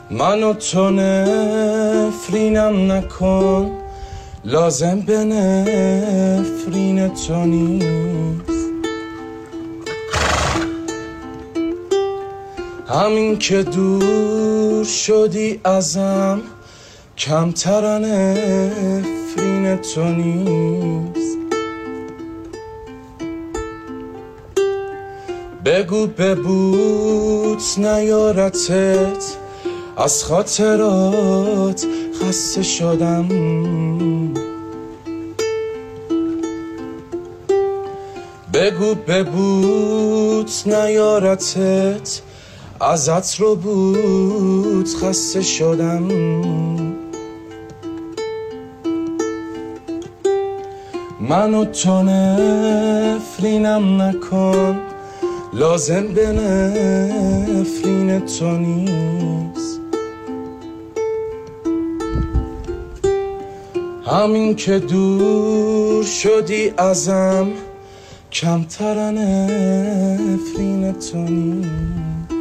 منو تو نفرینم نکن، لازم به نفرین تو نیست. همین که دور شدی ازم، کمتر نفرین تو نیست. بگو ببوت نیارتت، از خاطرات خسته شدم. بگو ببوت نیارتت، ازت رو بود خسته شدم. منو تو نفرینم نکن، لازم به نفرین تو نیست. همین که دور شدی ازم، کمتر نفرین تو نیست.